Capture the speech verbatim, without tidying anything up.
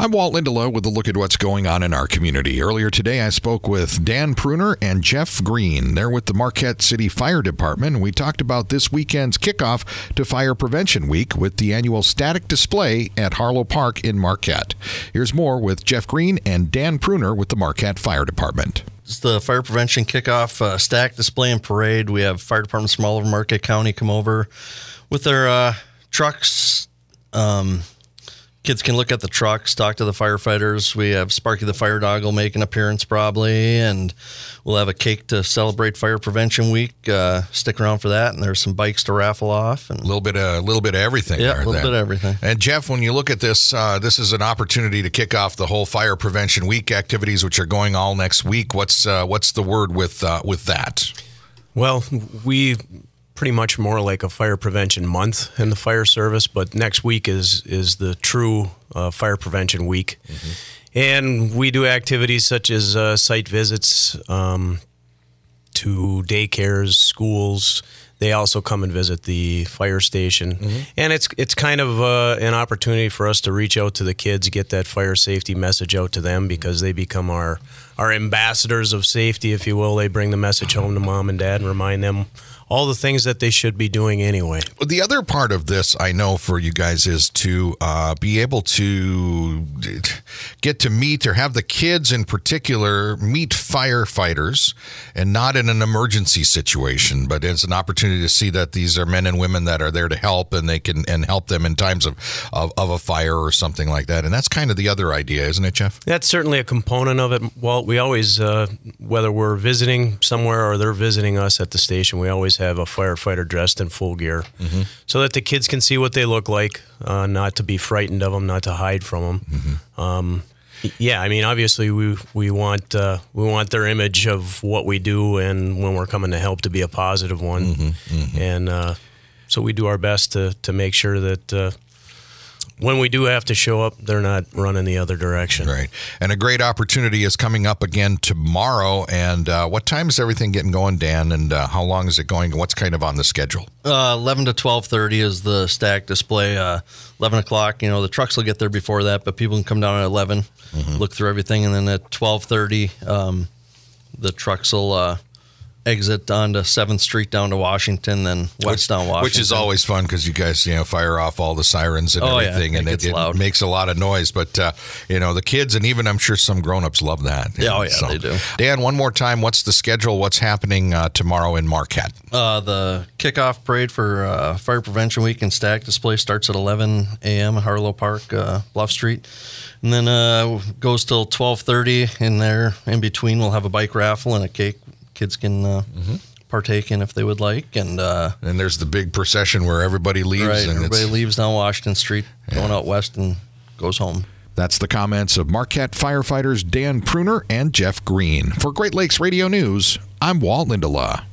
I'm Walt Lindelof with a look at what's going on in our community. Earlier today, I spoke with Dan Pruner and Jeff Green. They're with the Marquette City Fire Department. We talked about this weekend's kickoff to Fire Prevention Week with the annual static display at Harlow Park in Marquette. Here's more with Jeff Green and Dan Pruner with the Marquette Fire Department. It's the fire prevention kickoff uh, static display and parade. We have fire departments from all over Marquette County come over with their uh, trucks. Um, kids can look at the trucks, talk to the firefighters. We have Sparky the Fire Dog will make an appearance probably, and we'll have a cake to celebrate Fire Prevention Week. Uh, stick around for that, and there's some bikes to raffle off. And a little bit, a little bit of everything. Yeah, there, a little then. bit of everything. And Jeff, when you look at this, uh, this is an opportunity to kick off the whole Fire Prevention Week activities, which are going all next week. What's uh, what's the word with uh, with that? Well, we pretty much more like a fire prevention month in the fire service, but next week is is the true uh, fire prevention week. Mm-hmm. And we do activities such as uh, site visits um, to daycares, schools. They also come and visit the fire station. Mm-hmm. And it's it's kind of uh, an opportunity for us to reach out to the kids, get that fire safety message out to them, because they become our, our ambassadors of safety, if you will. They bring the message home to mom and dad and remind them all the things that they should be doing anyway. Well, the other part of this, I know for you guys, is to uh, be able to get to meet, or have the kids in particular meet firefighters, and not in an emergency situation, but it's an opportunity to see that these are men and women that are there to help, and they can and help them in times of, of, of a fire or something like that. And that's kind of the other idea, isn't it, Jeff? That's certainly a component of it. Well, we always, uh, whether we're visiting somewhere or they're visiting us at the station, we always have a firefighter dressed in full gear, mm-hmm. so that the kids can see what they look like, uh, not to be frightened of them, not to hide from them. Mm-hmm. Um, yeah, I mean, obviously we we want uh, we want their image of what we do, and when we're coming to help, to be a positive one, mm-hmm. Mm-hmm. and uh, so we do our best to to make sure that Uh, when we do have to show up, they're not running the other direction. Right. And a great opportunity is coming up again tomorrow. And uh, what time is everything getting going, Dan? And uh, how long is it going? And what's kind of on the schedule? Uh, eleven to twelve thirty is the static display. Uh, eleven o'clock, you know, the trucks will get there before that, but people can come down at eleven, mm-hmm. look through everything. And then at twelve thirty, um, the trucks will uh, exit onto seventh Street down to Washington, then west which, down Washington. Which is always fun, because you guys, you know, fire off all the sirens and oh, everything, yeah, and it, it, it makes a lot of noise. But, uh, you know, the kids, and even I'm sure some grown-ups love that. Yeah, know, oh, yeah, so. they do. Dan, one more time, what's the schedule? What's happening uh, tomorrow in Marquette? Uh, the kickoff parade for uh, Fire Prevention Week and static display starts at eleven a.m. at Harlow Park, uh, Bluff Street. And then uh, goes till twelve thirty. In there, in between, we'll have a bike raffle and a cake. Kids can uh, mm-hmm. partake in if they would like. And uh, and there's the big procession where everybody leaves. Right, and everybody it's, leaves down Washington Street, yeah. going out west and goes home. That's the comments of Marquette firefighters Dan Pruner and Jeff Green. For Great Lakes Radio News, I'm Walt Lindelof.